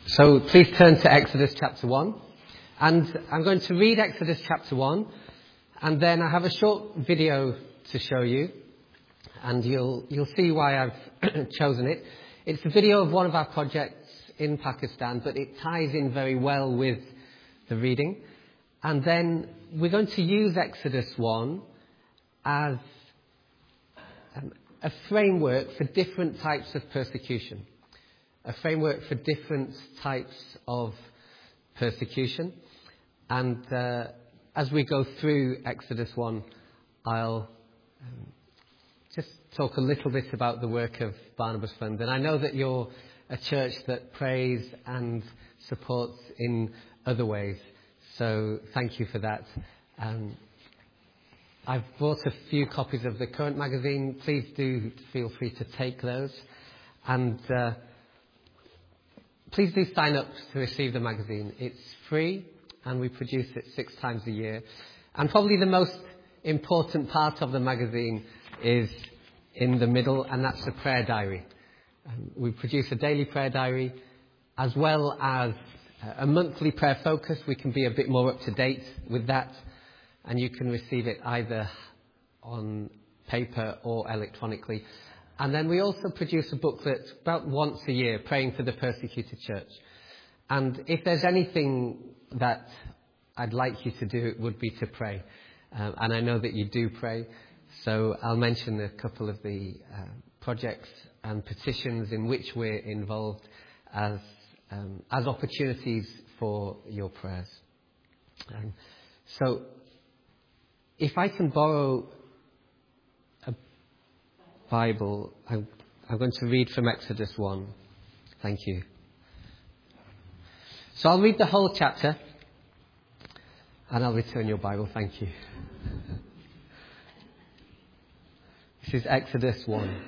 So please turn to Exodus chapter 1. And I'm going to read Exodus chapter 1. And then I have a short video to show you. And you'll see why I've chosen it. It's a video of one of our projects in Pakistan, but it ties in very well with the reading. And then we're going to use Exodus 1 as a framework for different types of persecution. A framework for different types of persecution. And as we go through Exodus 1, I'll just talk a little bit about the work of Barnabas Fund. And I know that you're a church that prays and supports in other ways. So thank you for that. I've bought a few copies of the current magazine. Please do feel free to take those. And please do sign up to receive the magazine. It's free and we produce it 6 times a year. And probably the most important part of the magazine is in the middle, and that's the prayer diary. We produce a daily prayer diary as well as a monthly prayer focus. We can be a bit more up to date with that, and you can receive it either on paper or electronically. And then we also produce a booklet about once a year, praying for the persecuted church. And if there's anything that I'd like you to do, it would be to pray. And I know that you do pray. So I'll mention a couple of the projects and petitions in which we're involved as opportunities for your prayers. So if I can borrow a Bible, I'm going to read from Exodus 1. Thank you. So I'll read the whole chapter and I'll return your Bible. Thank you. This is Exodus 1.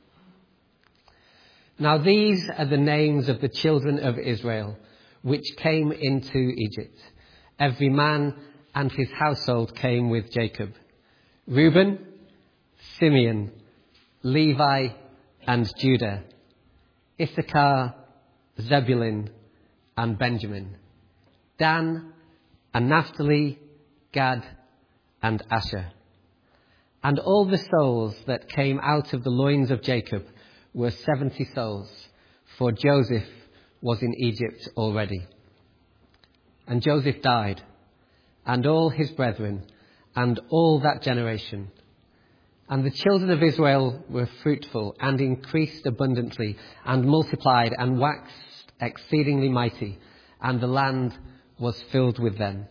Now these are the names of the children of Israel which came into Egypt. Every man and his household came with Jacob. Reuben, Simeon, Levi and Judah. Issachar, Zebulun and Benjamin. Dan and Naphtali, Gad and Asher. And all the souls that came out of the loins of Jacob were 70 souls, for Joseph was in Egypt already. And Joseph died, and all his brethren, and all that generation. And the children of Israel were fruitful, and increased abundantly, and multiplied, and waxed exceedingly mighty, and the land was filled with them.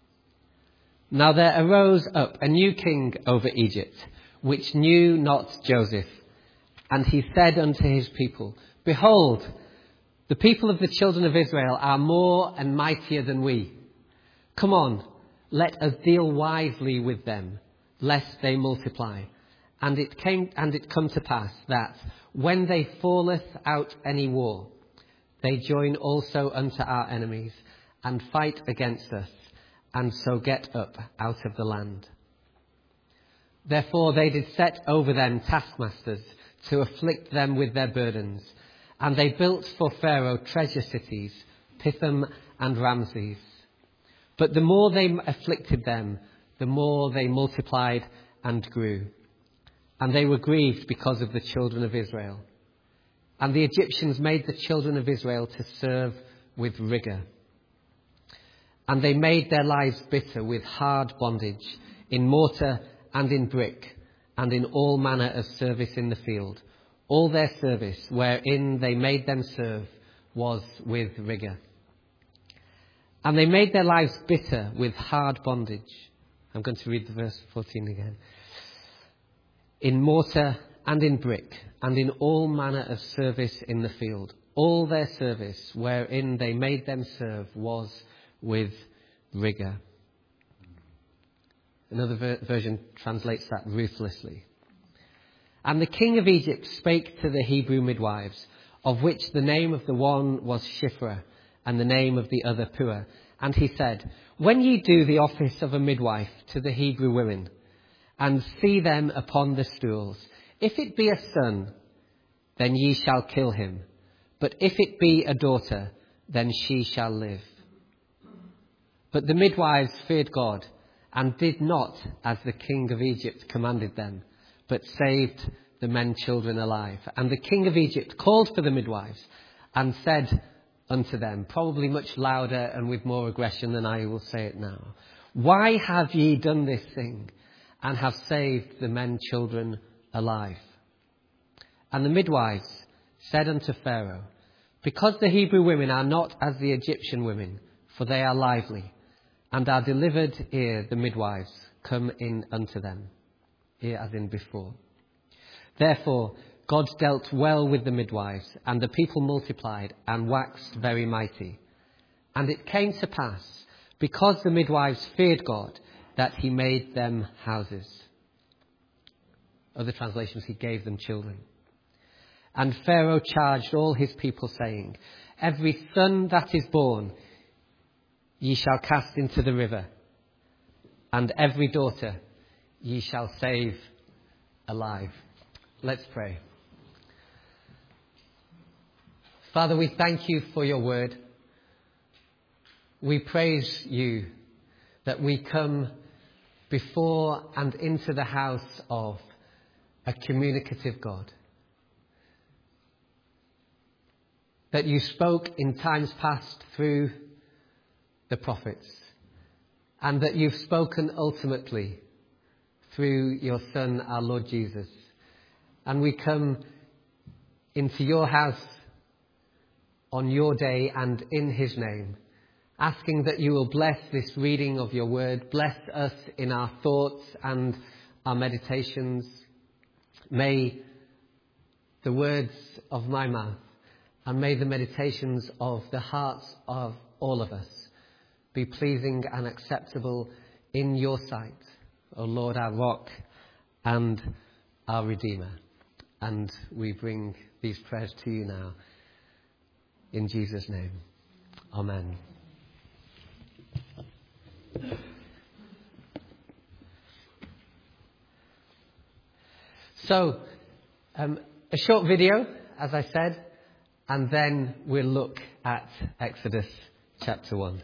Now there arose up a new king over Egypt, which knew not Joseph. And he said unto his people, Behold, the people of the children of Israel are more and mightier than we. Come on, let us deal wisely with them, lest they multiply. And it come to pass that, when they falleth out any war, they join also unto our enemies, and fight against us, and so get up out of the land. Therefore they did set over them taskmasters, to afflict them with their burdens. And they built for Pharaoh treasure cities, Pithom and Ramses. But the more they afflicted them, the more they multiplied and grew. And they were grieved because of the children of Israel. And the Egyptians made the children of Israel to serve with rigour. And they made their lives bitter with hard bondage, in mortar and in brick, and in all manner of service in the field. All their service, wherein they made them serve, was with rigour. And they made their lives bitter with hard bondage. I'm going to read the verse 14 again. In mortar and in brick, and in all manner of service in the field. All their service, wherein they made them serve, was with rigour. Another version translates that ruthlessly. And the king of Egypt spake to the Hebrew midwives, of which the name of the one was Shiphrah, and the name of the other Puah. And he said, When ye do the office of a midwife to the Hebrew women, and see them upon the stools, if it be a son, then ye shall kill him. But if it be a daughter, then she shall live." But the midwives feared God and did not as the king of Egypt commanded them, but saved the men children alive. And the king of Egypt called for the midwives and said unto them, probably much louder and with more aggression than I will say it now, "Why have ye done this thing, and have saved the men children alive?" And the midwives said unto Pharaoh, "Because the Hebrew women are not as the Egyptian women, for they are lively, and are delivered ere the midwives come in unto them," here as in before. "Therefore God dealt well with the midwives, and the people multiplied and waxed very mighty. And it came to pass, because the midwives feared God, that he made them houses." Other translations, he gave them children. "And Pharaoh charged all his people, saying, Every son that is born ye shall cast into the river, and every daughter ye shall save alive." Let's pray. Father, we thank you for your word. We praise you that we come before and into the house of a communicative God. That you spoke in times past through the prophets, and that you've spoken ultimately through your Son, our Lord Jesus. And we come into your house on your day and in his name, asking that you will bless this reading of your word, bless us in our thoughts and our meditations. May the words of my mouth and may the meditations of the hearts of all of us be pleasing and acceptable in your sight, O Lord, our rock and our Redeemer. And we bring these prayers to you now, in Jesus' name. Amen. So, a short video, as I said, and then we'll look at Exodus chapter 1.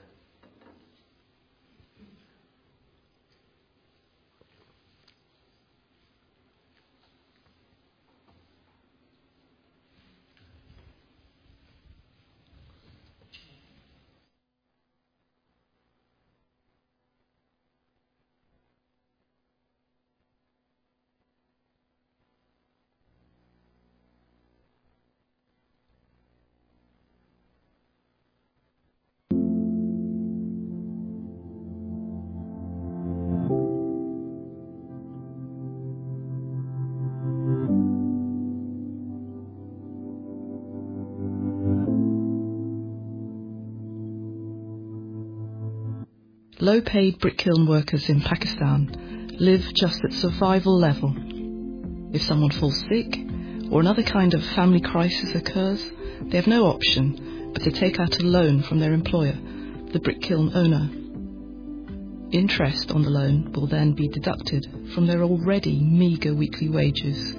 Low-paid brick kiln workers in Pakistan live just at survival level. If someone falls sick or another kind of family crisis occurs, they have no option but to take out a loan from their employer, the brick kiln owner. Interest on the loan will then be deducted from their already meagre weekly wages.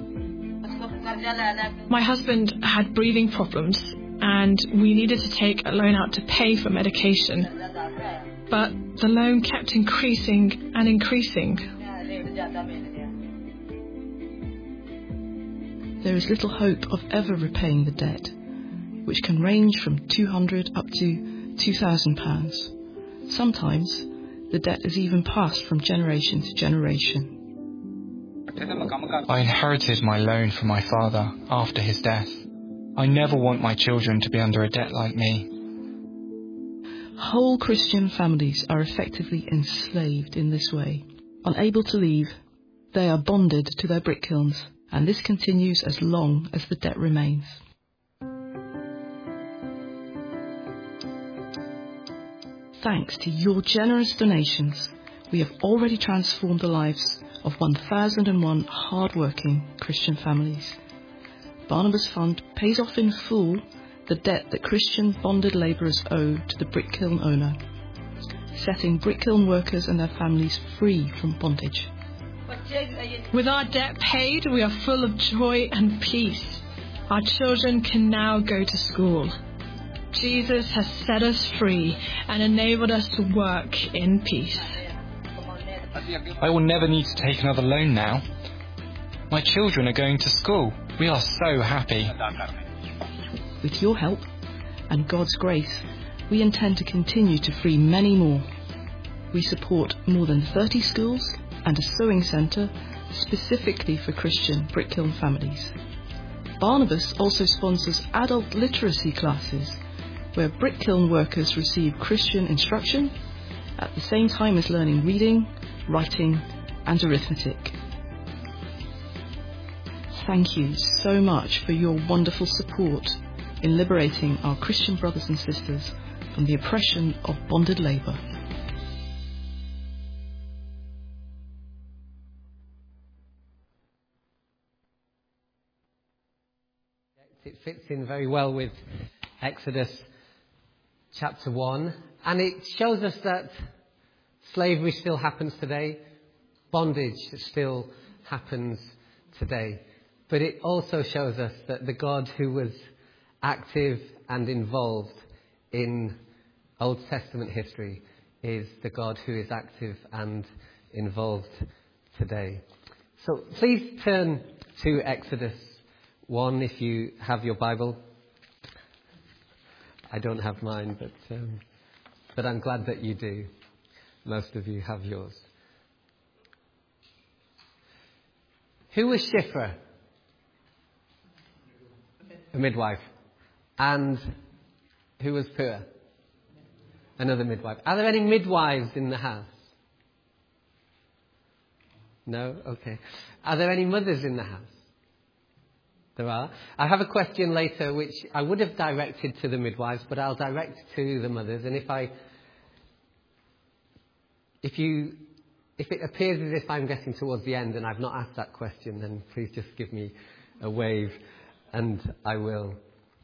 My husband had breathing problems and we needed to take a loan out to pay for medication. But the loan kept increasing and increasing. There is little hope of ever repaying the debt, which can range from £200 up to £2,000. Sometimes the debt is even passed from generation to generation. I inherited my loan from my father after his death. I never want my children to be under a debt like me. Whole Christian families are effectively enslaved in this way. Unable to leave, they are bonded to their brick kilns, and this continues as long as the debt remains. Thanks to your generous donations, we have already transformed the lives of 1,001 hard-working Christian families. Barnabas Fund pays off in full the debt that Christian bonded labourers owe to the brick kiln owner, setting brick kiln workers and their families free from bondage. With our debt paid, we are full of joy and peace. Our children can now go to school. Jesus has set us free and enabled us to work in peace. I will never need to take another loan now. My children are going to school. We are so happy. With your help and God's grace, we intend to continue to free many more. We support more than 30 schools and a sewing centre specifically for Christian Brickkiln families. Barnabas also sponsors adult literacy classes where Brickkiln workers receive Christian instruction at the same time as learning reading, writing and arithmetic. Thank you so much for your wonderful support in liberating our Christian brothers and sisters from the oppression of bonded labour. It fits in very well with Exodus chapter 1, and it shows us that slavery still happens today, bondage still happens today. But it also shows us that the God who was active and involved in Old Testament history is the God who is active and involved today. So please turn to Exodus 1 if you have your Bible. I don't have mine, but I'm glad that you do. Most of you have yours. Who was Shiphrah? A midwife. And who was Puah? Another midwife. Are there any midwives in the house? No? Okay. Are there any mothers in the house? There are. I have a question later which I would have directed to the midwives, but I'll direct to the mothers. And if it appears as if I'm getting towards the end and I've not asked that question, then please just give me a wave and I will.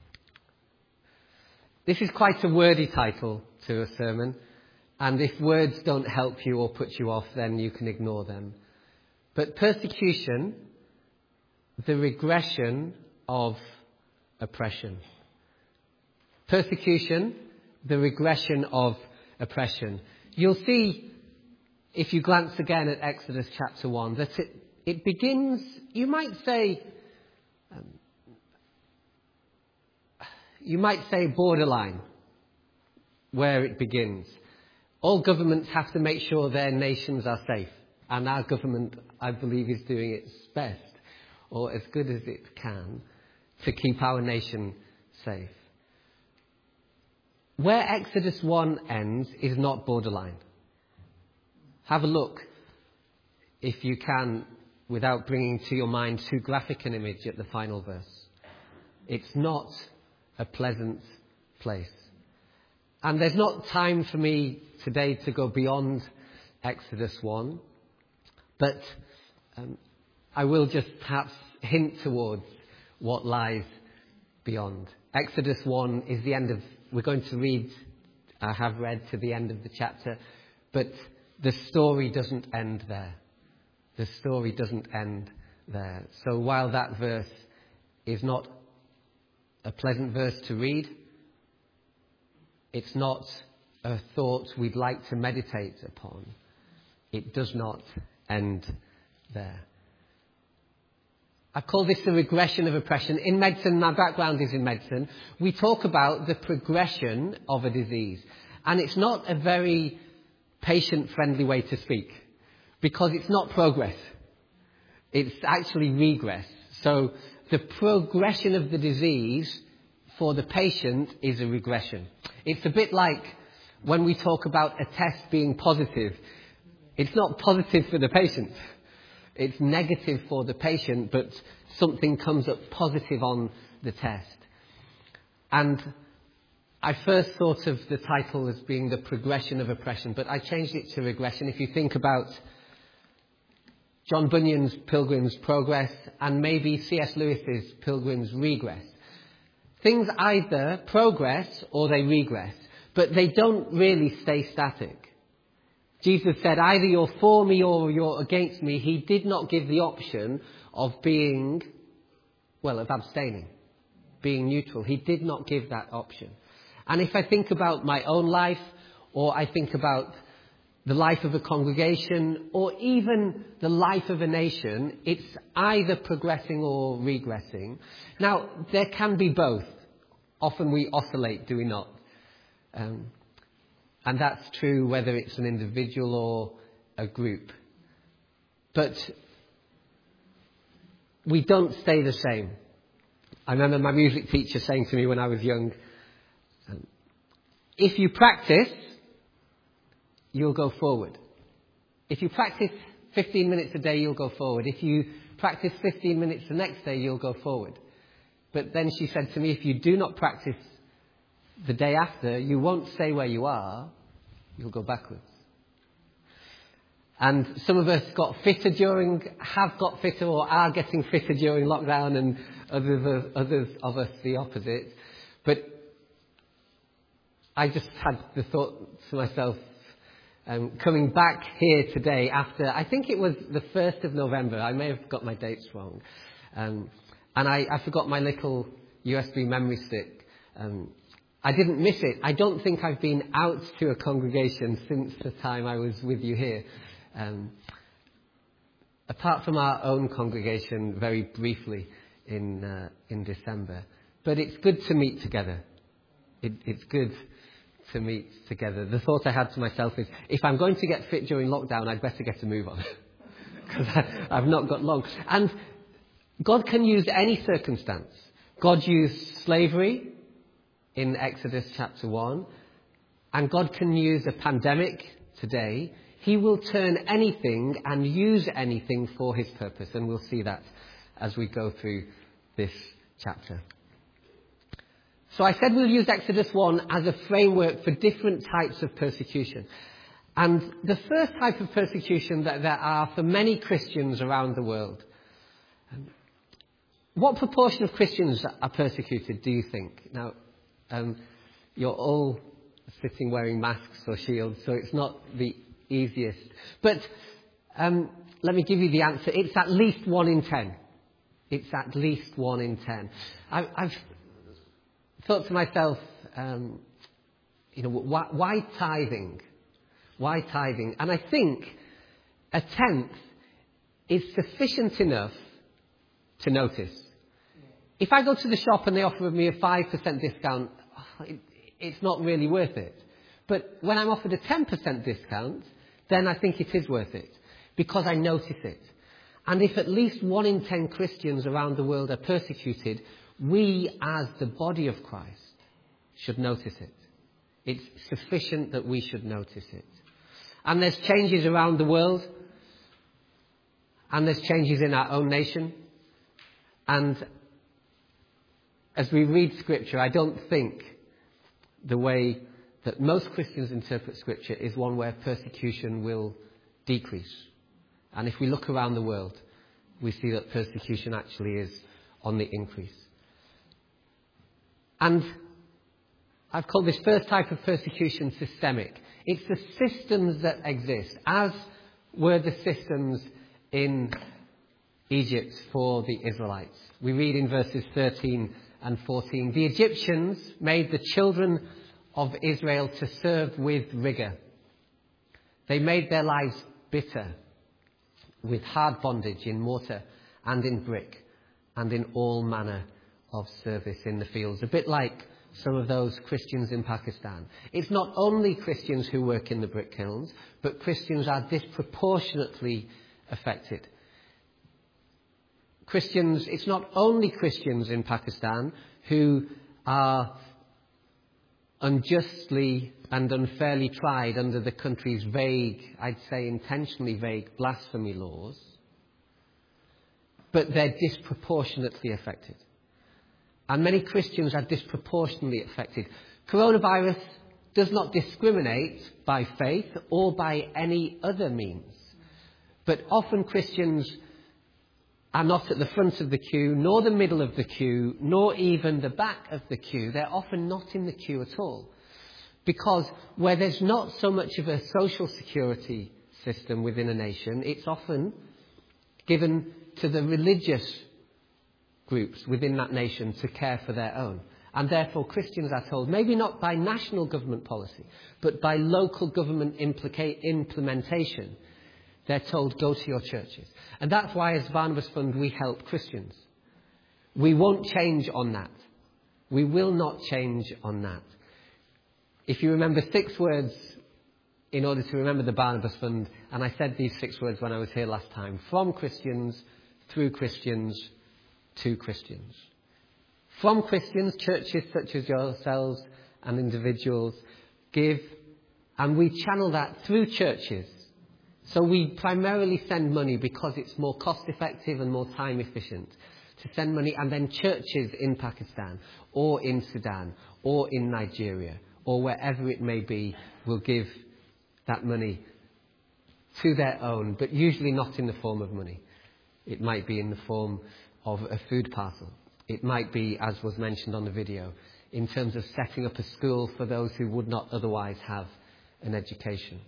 This is quite a wordy title to a sermon, and if words don't help you or put you off, then you can ignore them. But persecution, the regression of oppression. Persecution, the regression of oppression. You'll see, if you glance again at Exodus chapter 1, that it begins, you might say borderline, where it begins. All governments have to make sure their nations are safe. And our government, I believe, is doing its best, or as good as it can, to keep our nation safe. Where Exodus 1 ends is not borderline. Have a look, if you can, without bringing to your mind too graphic an image at the final verse. It's not a pleasant place. And there's not time for me today to go beyond Exodus 1, but I will just perhaps hint towards what lies beyond. Exodus 1 is the end of, we're going to read, I have read to the end of the chapter, but the story doesn't end there. The story doesn't end there. So while that verse is not a pleasant verse to read, it's not a thought we'd like to meditate upon. It does not end there. I call this the regression of oppression. In medicine, my background is in medicine, we talk about the progression of a disease. And it's not a very patient-friendly way to speak, because it's not progress. It's actually regress. So the progression of the disease for the patient is a regression. It's a bit like when we talk about a test being positive. It's not positive for the patient. It's negative for the patient, but something comes up positive on the test. And I first thought of the title as being the progression of oppression, but I changed it to regression. If you think about John Bunyan's Pilgrim's Progress and maybe C.S. Lewis's Pilgrim's Regress. Things either progress or they regress, but they don't really stay static. Jesus said, either you're for me or you're against me. He did not give the option of of abstaining, being neutral. He did not give that option. And if I think about my own life, or I think about the life of a congregation, or even the life of a nation, it's either progressing or regressing. Now, there can be both. Often we oscillate, do we not? And that's true whether it's an individual or a group. But we don't stay the same. I remember my music teacher saying to me when I was young, if you practice, you'll go forward. If you practice 15 minutes a day, you'll go forward. If you practice 15 minutes the next day, you'll go forward. But then she said to me, if you do not practice the day after, you won't stay where you are, you'll go backwards. And some of us have got fitter or are getting fitter during lockdown, and others of us the opposite. But I just had the thought to myself, coming back here today after, I think it was the 1st of November, I may have got my dates wrong, and I forgot my little USB memory stick. I didn't miss it. I don't think I've been out to a congregation since the time I was with you here. Apart from our own congregation very briefly in December. But it's good to meet together. It's good to meet together. The thought I had to myself is, if I'm going to get fit during lockdown, I'd better get a move on. Because I've not got long. And God can use any circumstance. God used slavery in Exodus chapter 1. And God can use a pandemic today. He will turn anything and use anything for his purpose. And we'll see that as we go through this chapter. So I said we'll use Exodus 1 as a framework for different types of persecution. And the first type of persecution that there are for many Christians around the world. What proportion of Christians are persecuted, do you think? Now, you're all sitting wearing masks or shields, so it's not the easiest. But let me give you the answer. It's at least 1 in 10. It's at least 1 in 10. I've thought to myself, why tithing? Why tithing? And I think a tenth is sufficient enough to notice. If I go to the shop and they offer me a 5% discount, it's not really worth it. But when I'm offered a 10% discount, then I think it is worth it, because I notice it. And if at least 1 in 10 Christians around the world are persecuted, we as the body of Christ should notice it. It's sufficient that we should notice it. And there's changes around the world, and there's changes in our own nation. And as we read Scripture, I don't think the way that most Christians interpret Scripture is one where persecution will decrease. And if we look around the world, we see that persecution actually is on the increase. And I've called this first type of persecution systemic. It's the systems that exist, as were the systems in Egypt for the Israelites. We read in verses 13 and 14, the Egyptians made the children of Israel to serve with rigour. They made their lives bitter with hard bondage in mortar and in brick and in all manner of service in the fields. A bit like some of those Christians in Pakistan. It's not only Christians who work in the brick kilns, but Christians are disproportionately affected. It's not only Christians in Pakistan who are unjustly and unfairly tried under the country's vague, I'd say intentionally vague, blasphemy laws, but they're disproportionately affected. And many Christians are disproportionately affected. Coronavirus does not discriminate by faith or by any other means. But often Christians are not at the front of the queue, nor the middle of the queue, nor even the back of the queue. They're often not in the queue at all. Because where there's not so much of a social security system within a nation, it's often given to the religious groups within that nation to care for their own. And therefore Christians are told, maybe not by national government policy, but by local government implementation, they're told, go to your churches. And that's why as Barnabas Fund we help Christians. We won't change on that. We will not change on that. If you remember 6 words in order to remember the Barnabas Fund, and I said these 6 words when I was here last time, from Christians, through Christians, to Christians. From Christians, churches such as yourselves and individuals give, and we channel that through churches. So we primarily send money because it's more cost effective and more time efficient to send money, and then churches in Pakistan or in Sudan or in Nigeria or wherever it may be will give that money to their own, but usually not in the form of money. It might be in the form of a food parcel. It might be, as was mentioned on the video, in terms of setting up a school for those who would not otherwise have an education.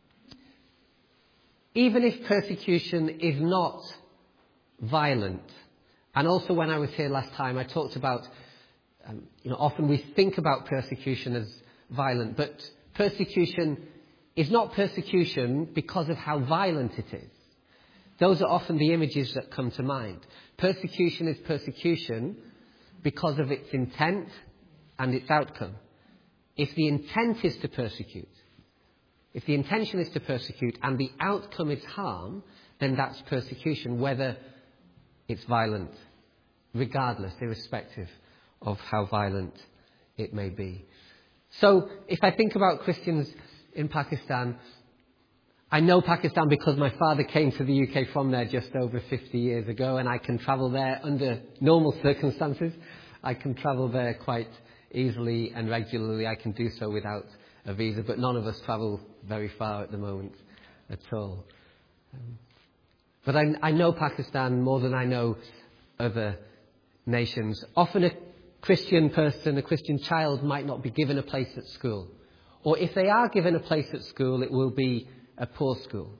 Even if persecution is not violent, and also when I was here last time I talked about, often we think about persecution as violent, but persecution is not persecution because of how violent it is. Those are often the images that come to mind. Persecution is persecution because of its intent and its outcome. If the intent is to persecute, if the intention is to persecute and the outcome is harm, then that's persecution, whether it's violent, regardless, irrespective of how violent it may be. So if I think about Christians in Pakistan, I know Pakistan because my father came to the UK from there just over 50 years ago, and I can travel there under normal circumstances. I can travel there quite easily and regularly. I can do so without a visa, but none of us travel very far at the moment at all. But I know Pakistan more than I know other nations. Often a Christian person, a Christian child might not be given a place at school. Or if they are given a place at school, it will be a poor school.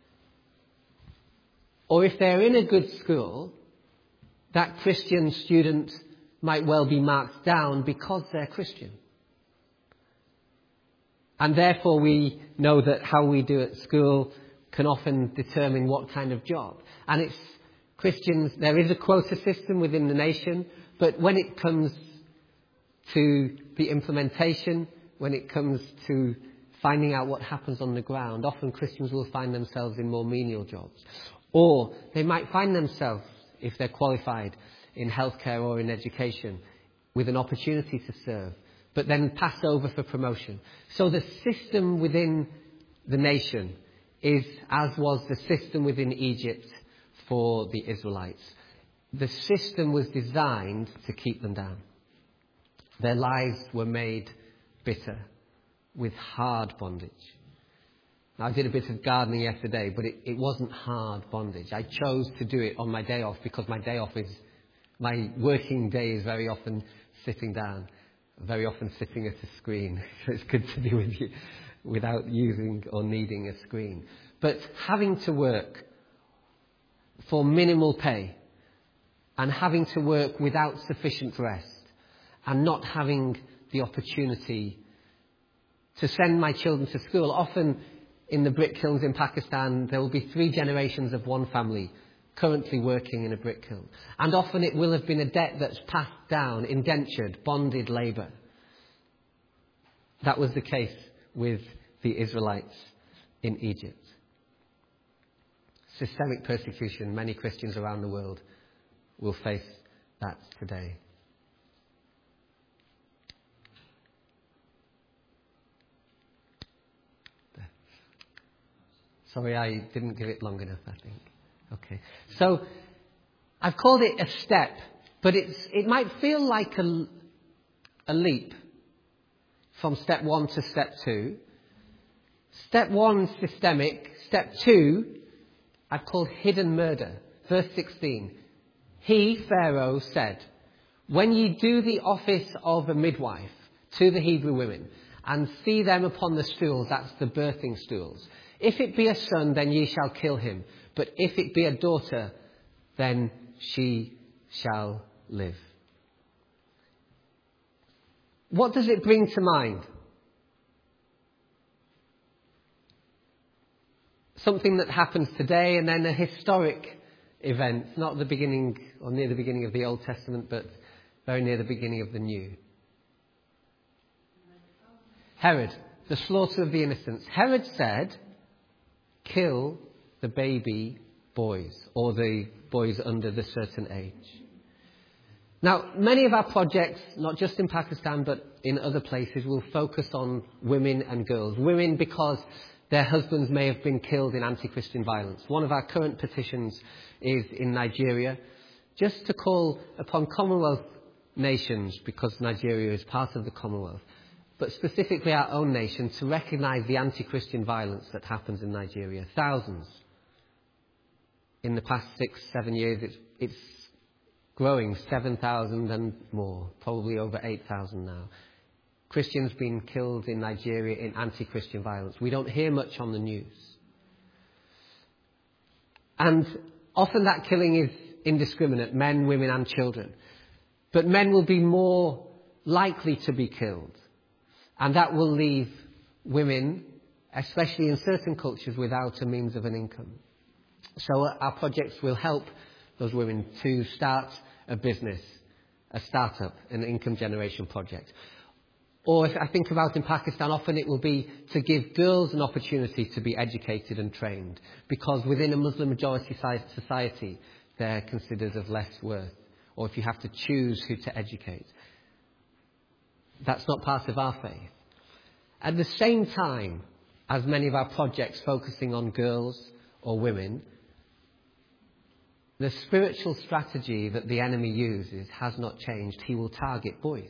Or if they're in a good school, that Christian student might well be marked down because they're Christian. And therefore we know that how we do at school can often determine what kind of job. And it's Christians, there is a quota system within the nation, but when it comes to the implementation, when it comes to finding out what happens on the ground, often Christians will find themselves in more menial jobs. Or they might find themselves, if they're qualified, in healthcare or in education, with an opportunity to serve, but then pass over for promotion. So the system within the nation is as was the system within Egypt for the Israelites. The system was designed to keep them down. Their lives were made bitter with hard bondage. Now, I did a bit of gardening yesterday, but it wasn't hard bondage. I chose to do it on my day off because my working day is very often sitting down, very often sitting at a screen. So it's good to be with you without using or needing a screen. But having to work for minimal pay and having to work without sufficient rest and not having the opportunity to send my children to school. Often in the brick kilns in Pakistan, there will be 3 generations of one family currently working in a brick kiln. And often it will have been a debt that's passed down, indentured, bonded labour. That was the case with the Israelites in Egypt. Systemic persecution, many Christians around the world will face that today. Sorry, I didn't give it long enough, I think. Okay. So, I've called it a step, but it might feel like a leap from step 1 to step 2. Step 1, systemic. Step 2, I've called hidden murder. Verse 16. He, Pharaoh, said, when ye do the office of a midwife to the Hebrew women, and see them upon the stools, that's the birthing stools, if it be a son, then ye shall kill him. But if it be a daughter, then she shall live. What does it bring to mind? Something that happens today and then a historic event, not the beginning or near the beginning of the Old Testament, but very near the beginning of the New. Herod, the slaughter of the innocents. Herod said, kill the baby boys, or the boys under the certain age. Now, many of our projects, not just in Pakistan, but in other places, will focus on women and girls. Women because their husbands may have been killed in anti-Christian violence. One of our current petitions is in Nigeria, just to call upon Commonwealth nations, because Nigeria is part of the Commonwealth, but specifically our own nation, to recognise the anti-Christian violence that happens in Nigeria. Thousands. In the past 6-7 years, it's growing, 7,000 and more, probably over 8,000 now. Christians being killed in Nigeria in anti-Christian violence. We don't hear much on the news. And often that killing is indiscriminate, men, women and children. But men will be more likely to be killed. And that will leave women, especially in certain cultures, without a means of an income. So our projects will help those women to start a business, a startup, an income generation project. Or if I think about in Pakistan, often it will be to give girls an opportunity to be educated and trained, because within a Muslim majority society, they're considered of less worth. Or if you have to choose who to educate. That's not part of our faith. At the same time as many of our projects focusing on girls or women, the spiritual strategy that the enemy uses has not changed. He will target boys.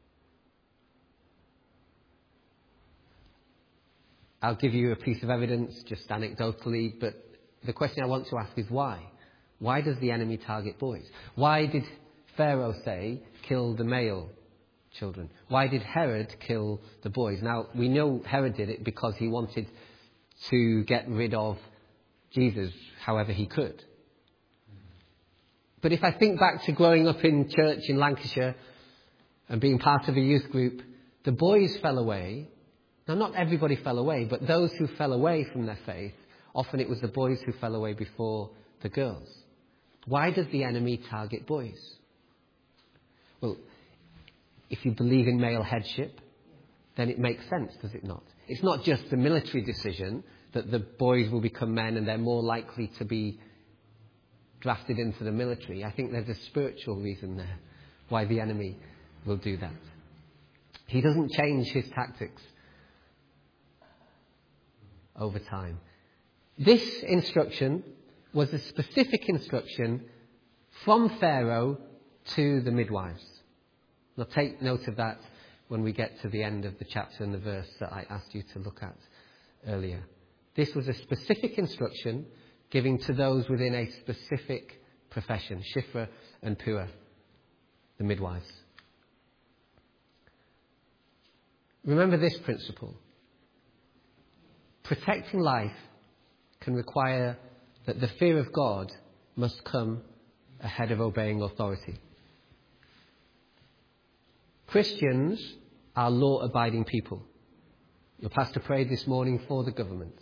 I'll give you a piece of evidence, just anecdotally, but the question I want to ask is why? Why does the enemy target boys? Why did Pharaoh say, kill the male children? Why did Herod kill the boys? Now, we know Herod did it because he wanted to get rid of Jesus however he could. But if I think back to growing up in church in Lancashire and being part of a youth group, the boys fell away. Now, not everybody fell away, but those who fell away from their faith, often it was the boys who fell away before the girls. Why does the enemy target boys? Well, if you believe in male headship, then it makes sense, does it not? It's not just a military decision that the boys will become men and they're more likely to be drafted into the military. I think there's a spiritual reason there why the enemy will do that. He doesn't change his tactics over time. This instruction was a specific instruction from Pharaoh to the midwives. Now take note of that when we get to the end of the chapter and the verse that I asked you to look at earlier. This was a specific instruction given to those within a specific profession, Shifra and Puah, the midwives. Remember this principle. Protecting life can require that the fear of God must come ahead of obeying authority. Christians are law-abiding people. Your pastor prayed this morning for the government.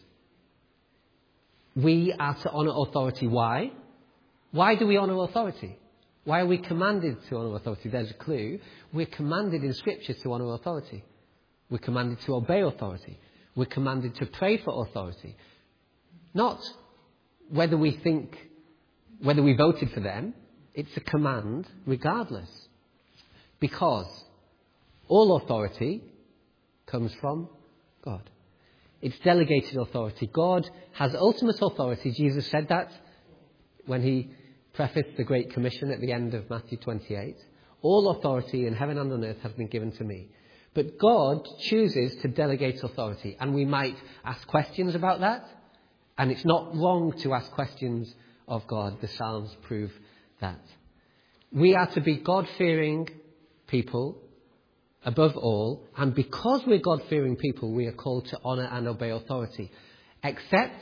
We are to honour authority. Why? Why do we honour authority? Why are we commanded to honour authority? There's a clue. We're commanded in Scripture to honour authority. We're commanded to obey authority. We're commanded to pray for authority. Not whether we voted for them. It's a command regardless. Because all authority comes from God. It's delegated authority. God has ultimate authority. Jesus said that when he prefaced the Great Commission at the end of Matthew 28. All authority in heaven and on earth has been given to me. But God chooses to delegate authority. And we might ask questions about that. And it's not wrong to ask questions of God. The Psalms prove that. We are to be God-fearing people above all, and because we're God-fearing people, we are called to honour and obey authority. Except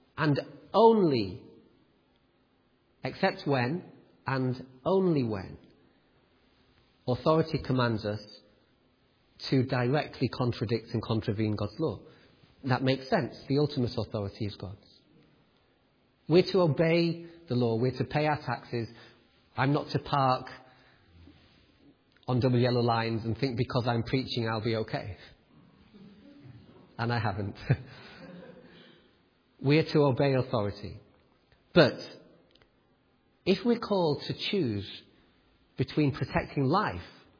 when and only when authority commands us to directly contradict and contravene God's law. That makes sense. The ultimate authority is God's. We're to obey the law. We're to pay our taxes. I'm not to park on double yellow lines and think because I'm preaching I'll be okay. And I haven't. We're to obey authority. But if we're called to choose between protecting life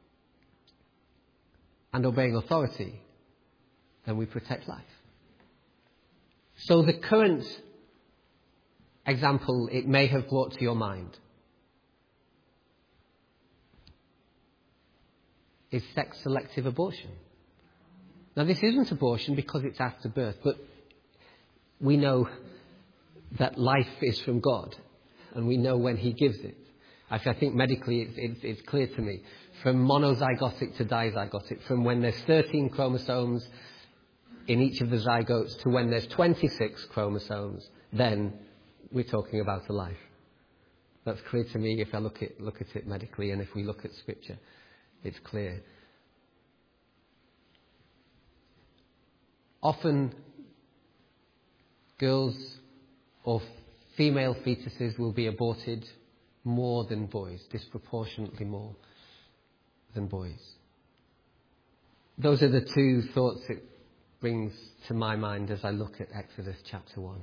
and obeying authority, then we protect life. So the current example it may have brought to your mind is sex-selective abortion. Now, this isn't abortion because it's after birth, but we know that life is from God, and we know when he gives it. Actually, I think medically it's clear to me. From monozygotic to dizygotic, from when there's 13 chromosomes in each of the zygotes to when there's 26 chromosomes, then we're talking about a life. That's clear to me if I look at it medically, and if we look at Scripture, it's clear. Often, girls or female fetuses will be aborted more than boys, disproportionately more than boys. Those are the two thoughts it brings to my mind as I look at Exodus chapter 1.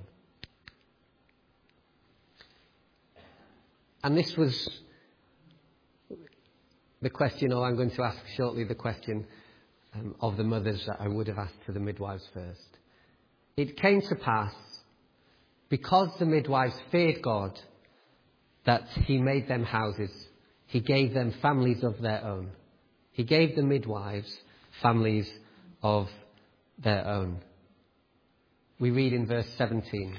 And this was the question, or I'm going to ask shortly the question of the mothers that I would have asked to the midwives first. It came to pass, because the midwives feared God, that he made them houses. He gave them families of their own. He gave the midwives families of their own. We read in verse 17.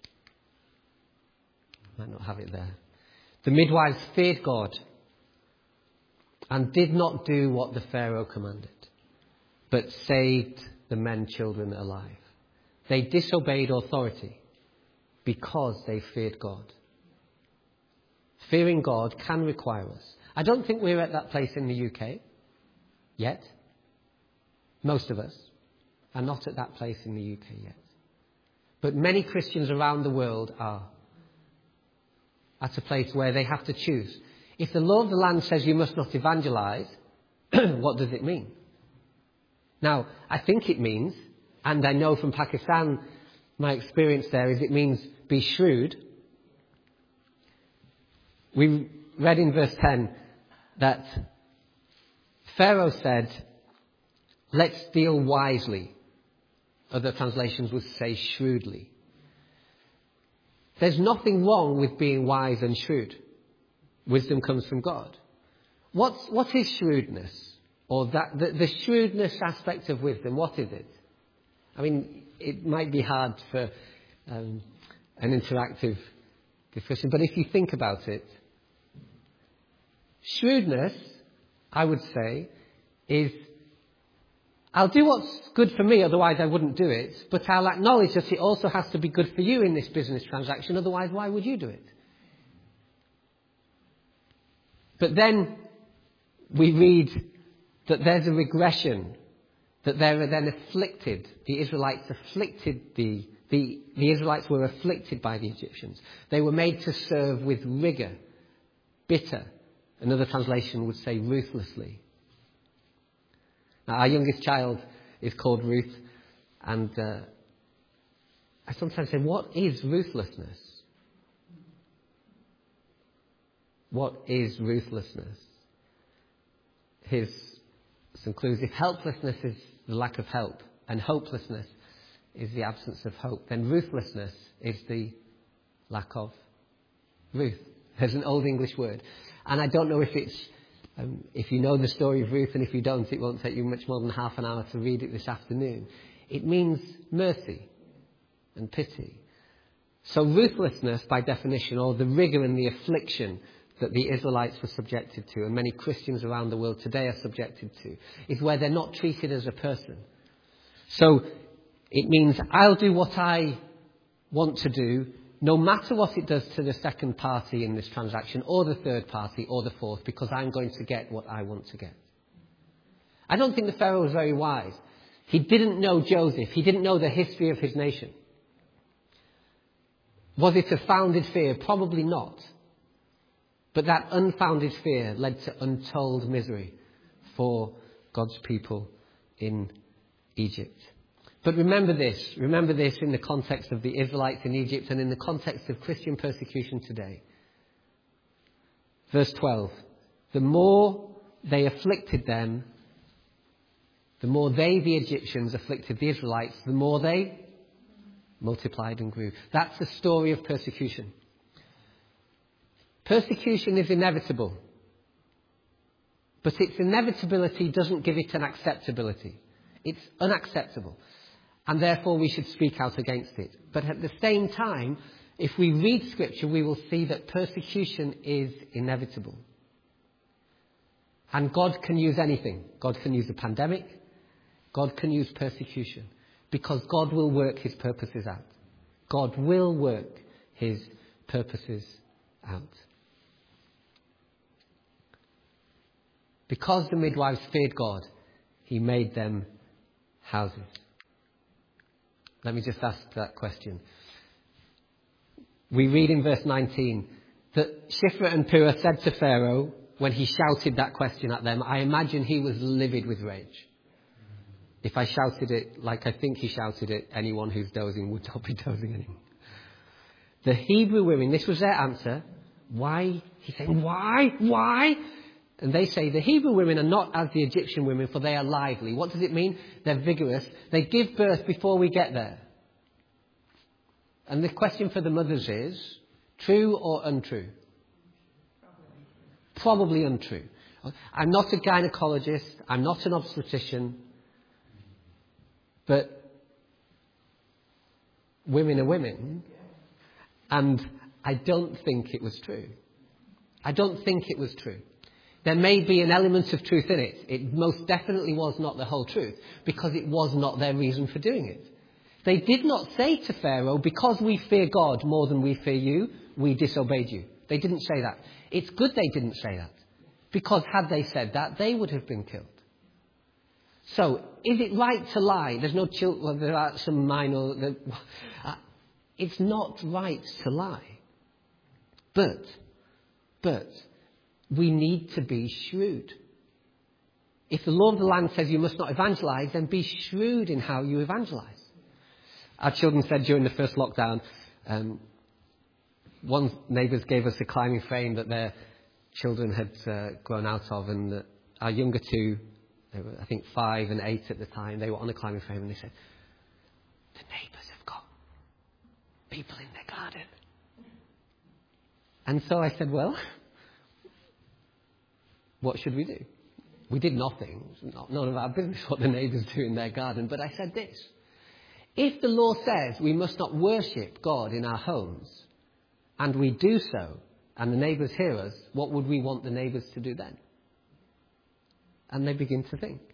I might not have it there. The midwives feared God and did not do what the Pharaoh commanded, but saved the men children alive. They disobeyed authority because they feared God. Fearing God can require us. I don't think we're at that place in the UK yet. Most of us are not at that place in the UK yet. But many Christians around the world are at a place where they have to choose. If the law of the land says you must not evangelize, what does it mean? Now, I think it means, and I know from Pakistan, my experience there is it means be shrewd. We read in verse 10 that Pharaoh said, let's deal wisely. Other translations would say shrewdly. There's nothing wrong with being wise and shrewd. Wisdom comes from God. What is shrewdness? Or that the shrewdness aspect of wisdom, what is it? I mean, it might be hard for an interactive discussion, but if you think about it, shrewdness, I would say, is I'll do what's good for me, otherwise I wouldn't do it, but I'll acknowledge that it also has to be good for you in this business transaction, otherwise why would you do it? But then we read that there's a regression, that they were then afflicted. The Israelites afflicted the Israelites were afflicted by the Egyptians. They were made to serve with rigor, bitter. Another translation would say ruthlessly. Now, our youngest child is called Ruth, and I sometimes say, what is ruthlessness? What is ruthlessness? Here's some clues. If helplessness is the lack of help, and hopelessness is the absence of hope, then ruthlessness is the lack of Ruth. There's an old English word. And I don't know if it's, if you know the story of Ruth, and if you don't, it won't take you much more than half an hour to read it this afternoon. It means mercy and pity. So ruthlessness, by definition, or the rigour and the affliction that the Israelites were subjected to, and many Christians around the world today are subjected to, is where they're not treated as a person. So it means I'll do what I want to do, no matter what it does to the second party in this transaction, or the third party, or the fourth, because I'm going to get what I want to get. I don't think the Pharaoh was very wise. He didn't know Joseph. He didn't know the history of his nation. Was it a founded fear? Probably not. But that unfounded fear led to untold misery for God's people in Egypt. But remember this in the context of the Israelites in Egypt and in the context of Christian persecution today. Verse 12, the more they afflicted them, the more they, the Egyptians, afflicted the Israelites, the more they multiplied and grew. That's the story of persecution. Persecution is inevitable. But its inevitability doesn't give it an acceptability. It's unacceptable. And therefore we should speak out against it. But at the same time, if we read Scripture, we will see that persecution is inevitable. And God can use anything. God can use a pandemic. God can use persecution. Because God will work his purposes out. God will work his purposes out. Because the midwives feared God, he made them houses. Let me just ask that question. We read in verse 19 that Shiphrah and Puah said to Pharaoh, when he shouted that question at them, I imagine he was livid with rage. If I shouted it like I think he shouted it, anyone who's dozing would not be dozing anymore. The Hebrew women, this was their answer. Why? He's saying, why? And they say, the Hebrew women are not as the Egyptian women, for they are lively. What does it mean? They're vigorous. They give birth before we get there. And the question for the mothers is, true or untrue? Probably untrue. I'm not a gynecologist. I'm not an obstetrician. But women are women. And I don't think it was true. I don't think it was true. There may be an element of truth in it. It most definitely was not the whole truth, because it was not their reason for doing it. They did not say to Pharaoh, because we fear God more than we fear you, we disobeyed you. They didn't say that. It's good they didn't say that, because had they said that, they would have been killed. So, is it right to lie? There's no well, there are some minor... it's not right to lie. But we need to be shrewd. If the law of the land says you must not evangelize, then be shrewd in how you evangelize. Our children said during the first lockdown, one neighbours gave us a climbing frame that their children had grown out of, and our younger two, they were, I think 5 and 8 at the time, they were on a climbing frame, and they said, the neighbours have got people in their garden. And so I said, well, what should we do? We did nothing. It's none of our business what the neighbours do in their garden. But I said this. If the law says we must not worship God in our homes, and we do so, and the neighbours hear us, what would we want the neighbours to do then? And they begin to think.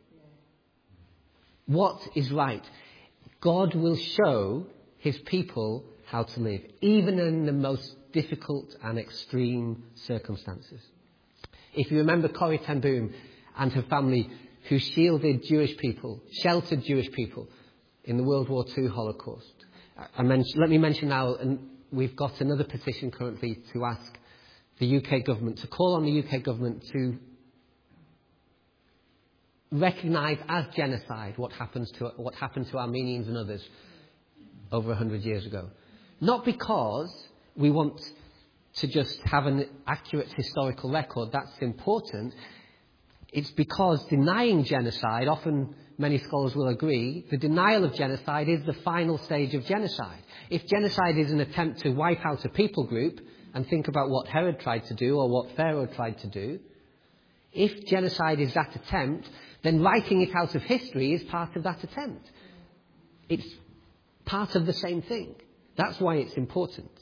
What is right? God will show his people how to live, even in the most difficult and extreme circumstances. If you remember Corrie ten Boom and her family, who sheltered Jewish people in the World War II Holocaust. Let me mention now, and we've got another petition currently to ask the UK government, to call on the UK government to recognise as genocide what happened to Armenians and others over 100 years ago. Not because we want to just have an accurate historical record, that's important. It's because denying genocide, often many scholars will agree, the denial of genocide is the final stage of genocide. If genocide is an attempt to wipe out a people group, and think about what Herod tried to do or what Pharaoh tried to do, if genocide is that attempt, then writing it out of history is part of that attempt. It's part of the same thing. That's why it's important.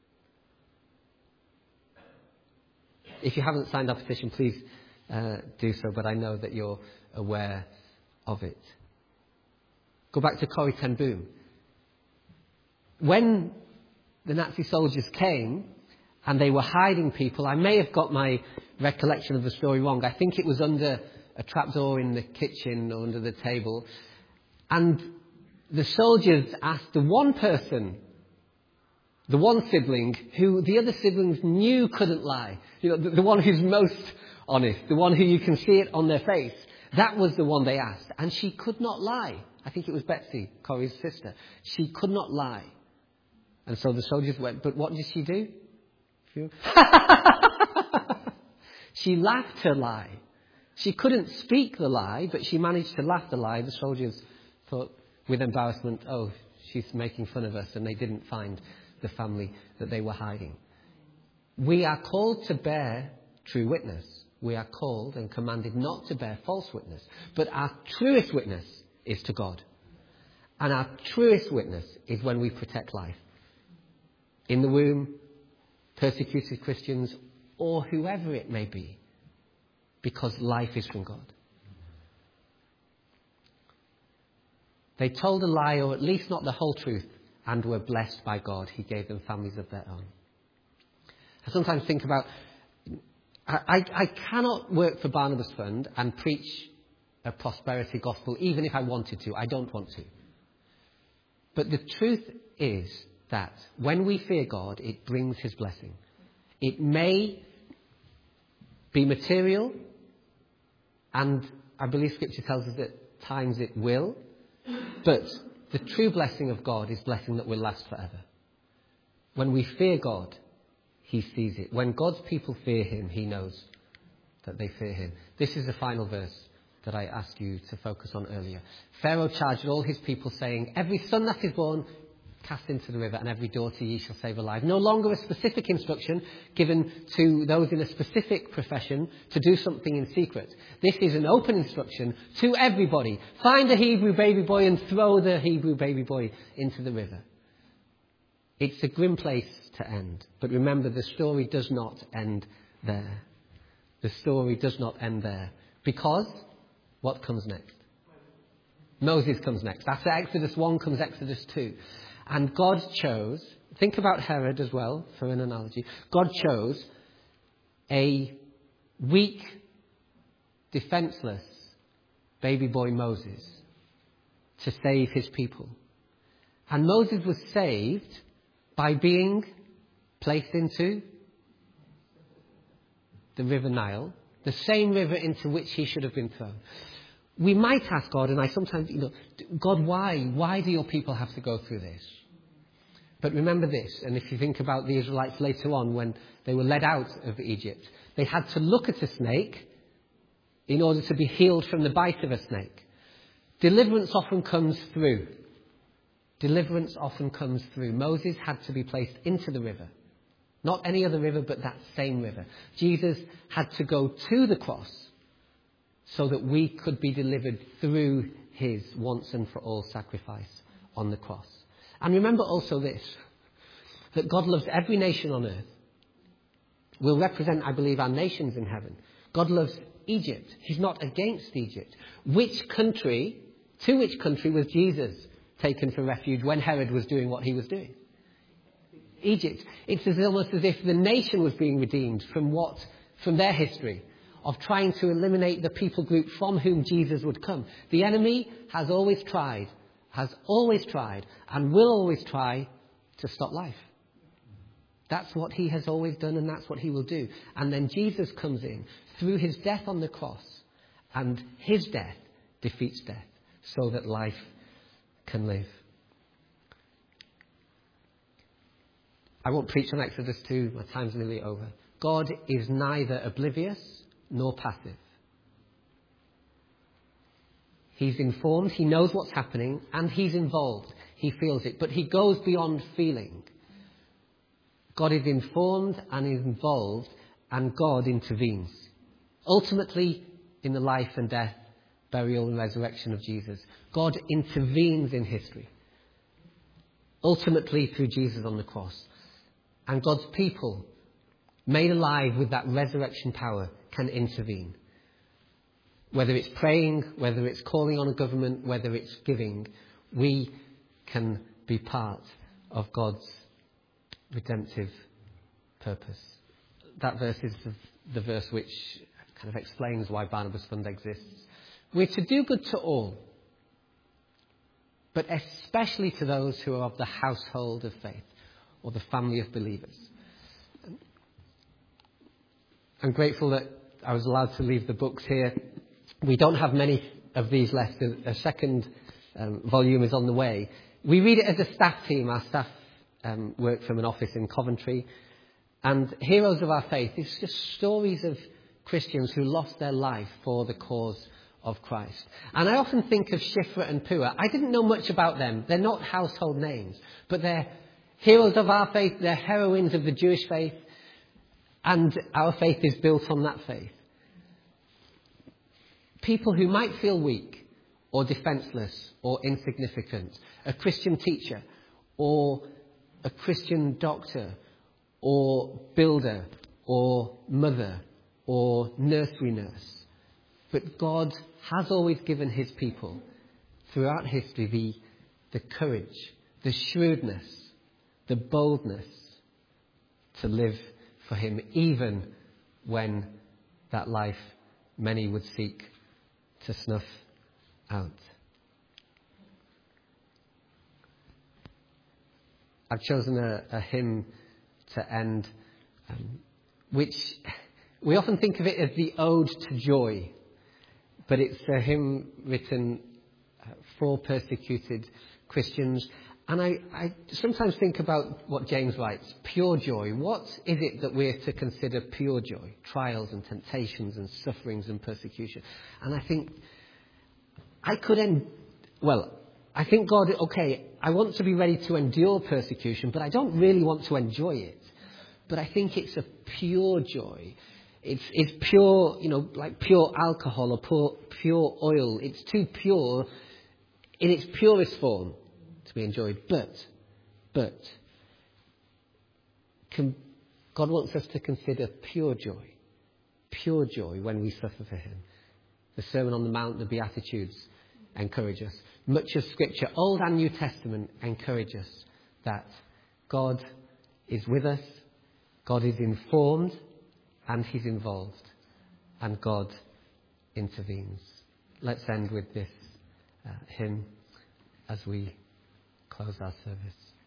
If you haven't signed our petition, please do so, but I know that you're aware of it. Go back to Corrie ten Boom. When the Nazi soldiers came and they were hiding people, I may have got my recollection of the story wrong. I think it was under a trapdoor in the kitchen or under the table. And the soldiers asked the one person, the one sibling, who the other siblings knew couldn't lie. The one who's most honest, the one who you can see it on their face. That was the one they asked. And she could not lie. I think it was Betsy, Corrie's sister. She could not lie. And so the soldiers went, but what did she do? She laughed her lie. She couldn't speak the lie, but she managed to laugh the lie. The soldiers thought with embarrassment, oh, she's making fun of us, and they didn't find the family that they were hiding. We are called to bear true witness. We are called and commanded not to bear false witness. But our truest witness is to God. And our truest witness is when we protect life. In the womb, persecuted Christians, or whoever it may be. Because life is from God. They told a lie, or at least not the whole truth, and were blessed by God. He gave them families of their own. I sometimes think about, I cannot work for Barnabas Fund and preach a prosperity gospel, even if I wanted to. I don't want to. But the truth is that when we fear God, it brings his blessing. It may be material, and I believe Scripture tells us that at times it will, but the true blessing of God is blessing that will last forever. When we fear God, he sees it. When God's people fear him, he knows that they fear him. This is the final verse that I asked you to focus on earlier. Pharaoh charged all his people, saying, every son that is born, cast into the river, and every daughter ye shall save alive. No longer a specific instruction given to those in a specific profession to do something in secret. This is an open instruction to everybody. Find a Hebrew baby boy and throw the Hebrew baby boy into the river. It's a grim place to end. But remember, the story does not end there. The story does not end there. Because what comes next? Moses comes next. After Exodus 1 comes Exodus 2. And God chose, think about Herod as well, for an analogy. God chose a weak, defenseless baby boy Moses to save his people. And Moses was saved by being placed into the River Nile, the same river into which he should have been thrown. We might ask God, and I sometimes, God, why? Why do your people have to go through this? But remember this, and if you think about the Israelites later on when they were led out of Egypt, they had to look at a snake in order to be healed from the bite of a snake. Deliverance often comes through. Deliverance often comes through. Moses had to be placed into the river. Not any other river, but that same river. Jesus had to go to the cross so that we could be delivered through his once and for all sacrifice on the cross. And remember also this, that God loves every nation on earth. We'll represent, I believe, our nations in heaven. God loves Egypt. He's not against Egypt. To which country was Jesus taken for refuge when Herod was doing what he was doing? Egypt. It's almost as if the nation was being redeemed from their history of trying to eliminate the people group from whom Jesus would come. The enemy has always tried, and will always try to stop life. That's what he has always done, and that's what he will do. And then Jesus comes in through his death on the cross, and his death defeats death so that life can live. I won't preach on Exodus 2. My time's nearly over. God is neither oblivious nor passive. He's informed, he knows what's happening, and he's involved. He feels it, but he goes beyond feeling. God is informed and is involved, and God intervenes. Ultimately, in the life and death, burial and resurrection of Jesus, God intervenes in history. Ultimately through Jesus on the cross. And God's people, made alive with that resurrection power, can intervene. Whether it's praying, whether it's calling on a government, whether it's giving, we can be part of God's redemptive purpose. That verse is the verse which kind of explains why Barnabas Fund exists. We're to do good to all, but especially to those who are of the household of faith or the family of believers. I'm grateful that I was allowed to leave the books here. We don't have many of these left. A second volume is on the way. We read it as a staff team. Our staff work from an office in Coventry. And Heroes of Our Faith is just stories of Christians who lost their life for the cause of Christ. And I often think of Shifra and Pua. I didn't know much about them. They're not household names, but they're heroes of our faith. They're heroines of the Jewish faith. And our faith is built on that faith. People who might feel weak or defenseless or insignificant. A Christian teacher or a Christian doctor or builder or mother or nursery nurse. But God has always given his people throughout history the courage, the shrewdness, the boldness to live for him, even when that life many would seek to snuff out. I've chosen a hymn to end, which we often think of it as the Ode to Joy, but it's a hymn written for persecuted Christians. And I sometimes think about what James writes, pure joy. What is it that we're to consider pure joy? Trials and temptations and sufferings and persecution. And I think I think God, okay, I want to be ready to endure persecution, but I don't really want to enjoy it. But I think it's a pure joy. It's pure, like pure alcohol or pure oil. It's too pure in its purest form to be enjoyed. But God wants us to consider pure joy when we suffer for him. The Sermon on the Mount, the Beatitudes encourage us. Much of Scripture, Old and New Testament, encourage us that God is with us, God is informed, and he's involved, and God intervenes. Let's end with this hymn as we close our service.